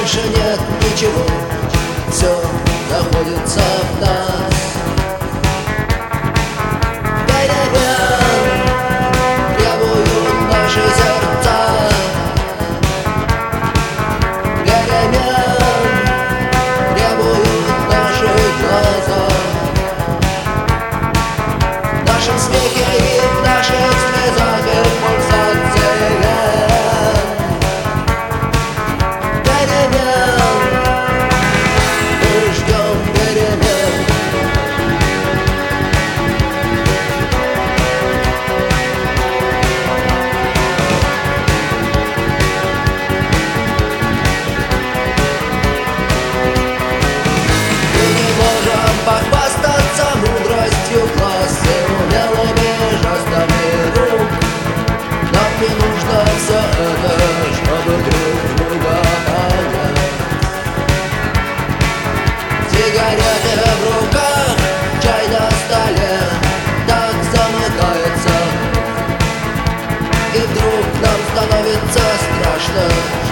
больше нет ничего, все находится в нас. Перемен требуют наши сердца, перемен требуют наши глаза. В нашем смехе и в наших слезах и в пульсации вен. Перемен, мы ждем перемен. Мы не можем похвастаться мудростью класса, умелыми жестами рук. Нам не нужно все это, чтобы друг друга понять. Сигареты в руках, чай на столе, так замыкается. И вдруг нам становится страшно.